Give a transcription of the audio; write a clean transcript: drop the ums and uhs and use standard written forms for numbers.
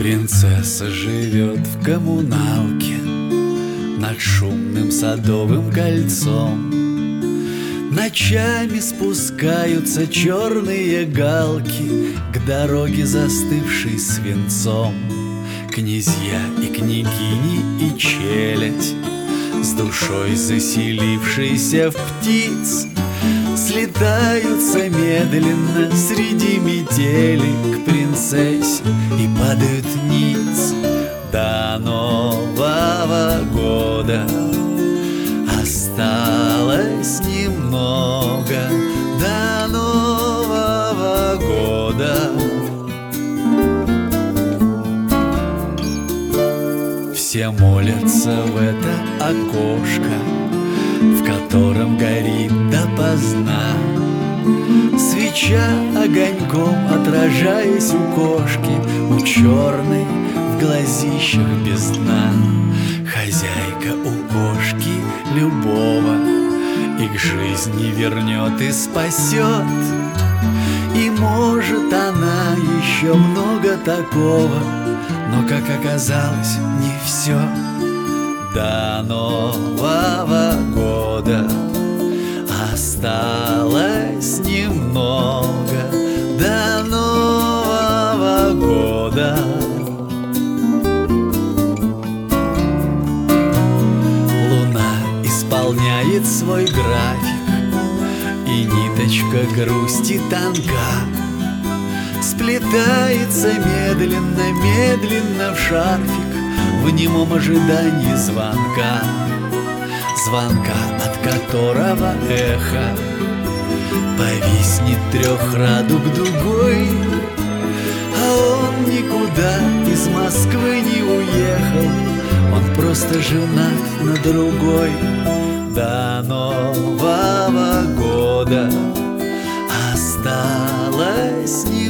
Принцесса живет в коммуналке над шумным Садовым кольцом. Ночами спускаются черные галки к дороге, застывшей свинцом. Князья и княгини и челядь, с душой заселившейся в птиц, слетаются медленно среди метели к принцессе и падают ниц. До Нового года осталось немного, до Нового года. Все молятся в это окошко, в котором горит допоздна свеча, огоньком отражаясь у кошки, у черной в глазищах без дна. Хозяйка у кошки любого и к жизни вернет и спасет. И может она еще много такого, но, как оказалось, не все. До Нового года осталось немного, до Нового года. Луна исполняет свой график, и ниточка грусти тонка сплетается медленно, медленно в шарфик, в немом ожидании звонка, звонка, от которого эхо повиснет трехрадуг дугой. А он никуда из Москвы не уехал, он просто женат на другой. До Нового года осталось не